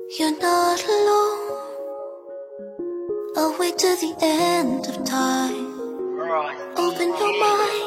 You're not alone. I'll wait till the end of time. Open your mind.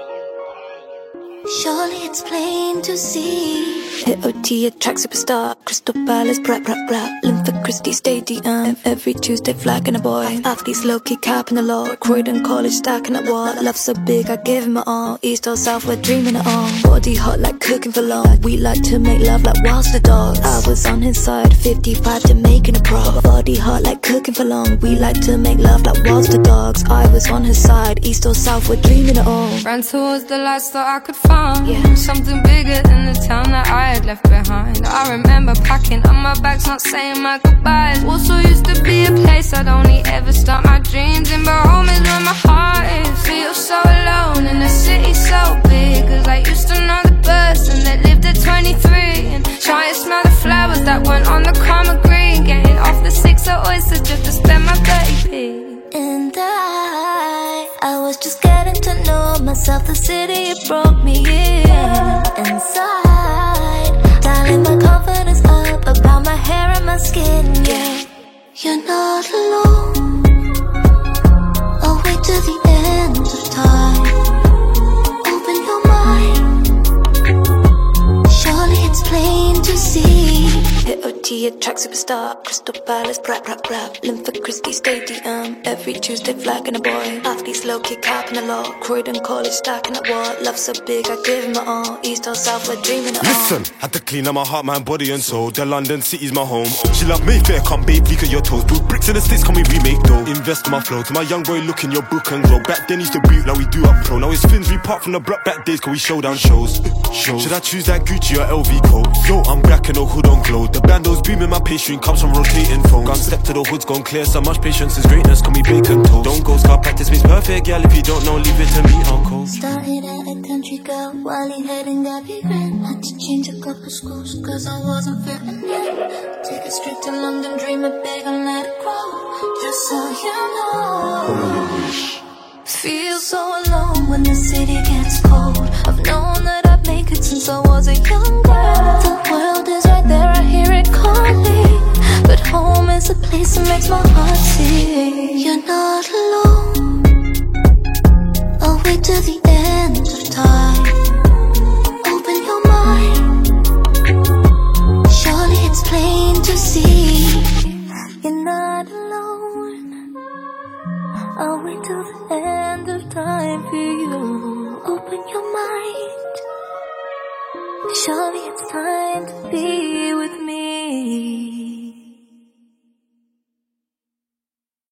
Surely it's plain to see. HOT attract superstar. Crystal Palace, brap, brap, brap. Linford Christie Stadium. Every Tuesday flagging a boy. Athletes low-key capping the law. Croydon College stacking up wall. Love so big, I give him my all. East or south, we're dreaming it all. Body hot like cooking for long. We like to make love like whilst the dogs. I was on his side, 55 to making a pro. Body hot like cooking for long. We like to make love like whilst the dogs. I was on his side, east or south, we're dreaming it all. Ran towards the lights that I could find. Something bigger than the town that I had left behind. I remember packing up my bags, not saying my goodbyes. Also used to be a place I'd only ever start my dreams in, but home is where my heart is. Feel so alone in a city so big, cause I used to know the person that lived at 23, and try to smell the flowers that weren't on the karma green. Getting off the 6 oysters just to spend my 30p. And I was just getting to know myself. The city, it brought me in. Inside, dialing my confidence up about my hair and my skin, yeah. You're not alone. I'll wait till the end of time. Open your mind. Surely it's plain to see. HOT attract superstar. Crystal Palace, brap, brap, brap. Linford Christie Stadium. Every Tuesday flagging a boy. Athletes low-key capping the law. Croydon College stacking up wall. Love so big, I give him my all. East or south, we're dreaming it all. Listen, had to clean up my heart, mind, body and soul. The London city's my home. She love Mayfair, come babe, peek at your toes. Put bricks in the sticks, can we remake though? Invest in my flow, to my young boy look in your book and grow. Back then used to boot like we do up pro. Now it's fins, we part from the block back days, cause we show down shows. Should I choose that Gucci or LV coat? Yo, I'm black and no hood on glow. The bando's beaming, my pastry comes from rotating phones. Gun step to the hood's gone clear, so much patience is greatness, call me bacon toast. Don't go scar practice makes perfect, girl, if you don't know, leave it to me, I'll coast. Started at a country girl, while he hadn't got me rent. Had to change a couple schools, cause I wasn't fitting in. Take it straight to London, dream it big and let it grow. Just so you know. Feel so alone when the city gets cold. I've known that I'd make it since I was a young girl. The world is right there, I hear it calling, but home is a place that makes my heart